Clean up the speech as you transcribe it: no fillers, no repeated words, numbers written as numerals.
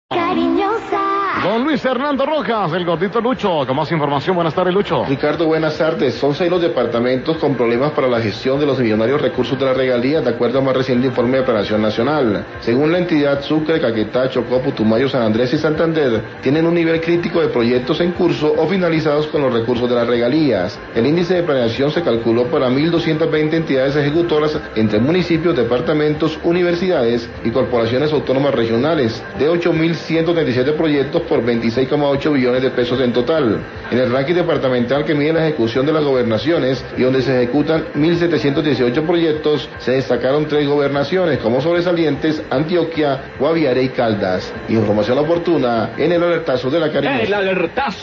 Cariñosa. Don Luis Hernando Rojas, el gordito Lucho, con más información. Buenas tardes, Lucho. Ricardo, buenas tardes. Son 6 los departamentos con problemas para la gestión de los millonarios recursos de la regalía, de acuerdo al más reciente informe de Planación Nacional. Según la entidad, Sucre, Caquetá, Chocó, Putumayo, San Andrés y Santander tienen un nivel crítico de proyectos en curso o finalizados con los recursos de las regalías. El índice de planeación se calculó para 1.220 entidades ejecutoras entre municipios, departamentos, universidades y corporaciones autónomas regionales, de 8.137 proyectos por 26,8 billones de pesos en total. En el ranking departamental que mide la ejecución de las gobernaciones y donde se ejecutan 1.718 proyectos, se destacaron 3 gobernaciones como sobresalientes: Antioquia, Guaviare y Caldas. Información oportuna en el alertazo de la Cariñosa. El alertazo.